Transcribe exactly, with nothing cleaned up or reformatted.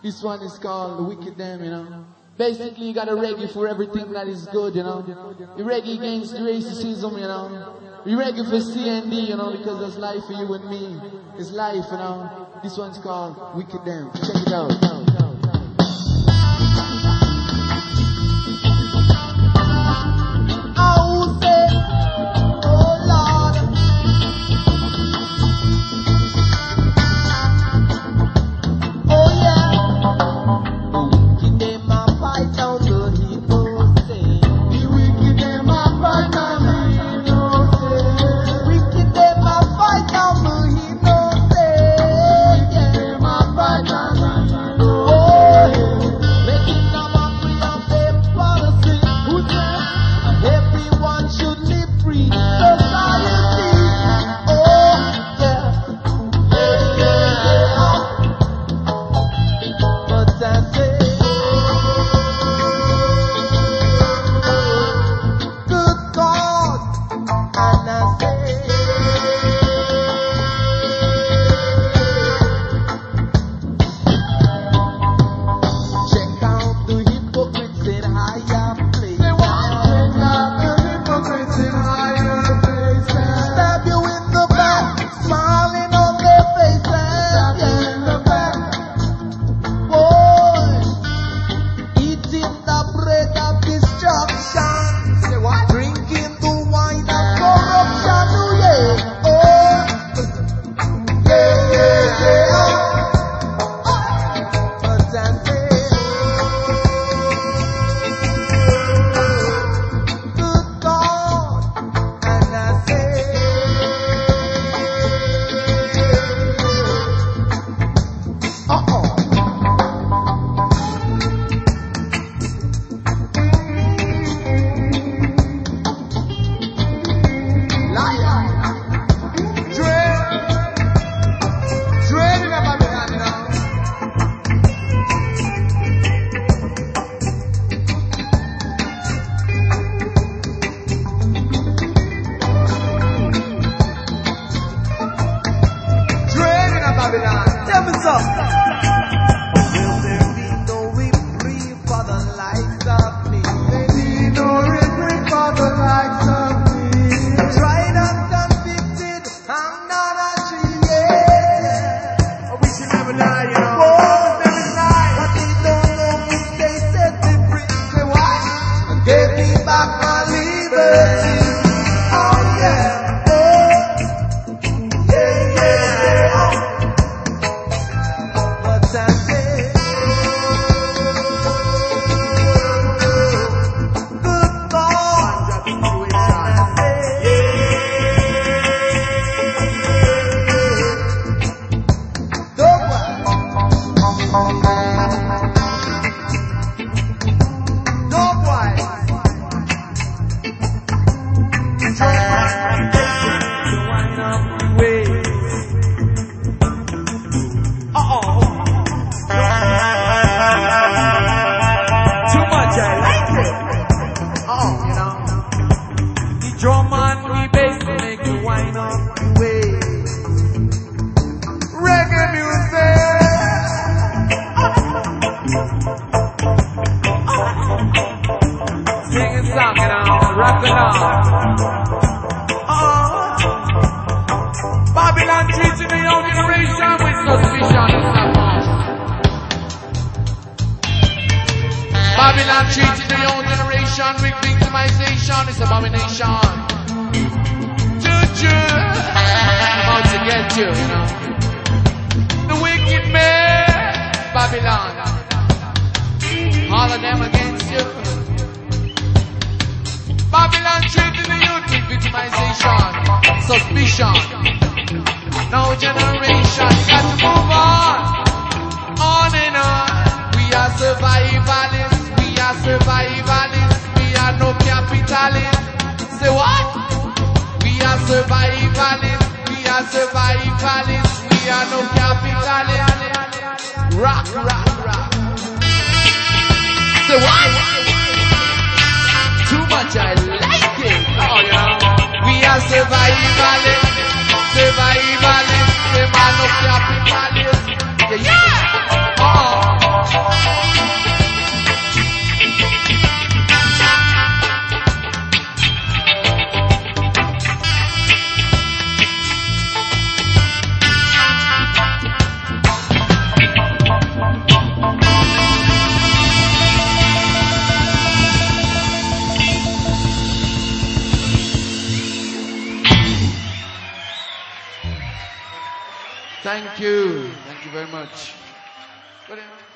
This one is called The Wicked Them, you know. Basically, you got a reggae for everything that is good, you know. You reggae against racism, you know. You reggae for C N D, you know, because there's life for you and me. It's life, you know. This one's called Wicked Them. Check it out. Survivalist, the man of capitalist. Yeah, yeah. Oh. Thank you. Thank you very much. But, uh,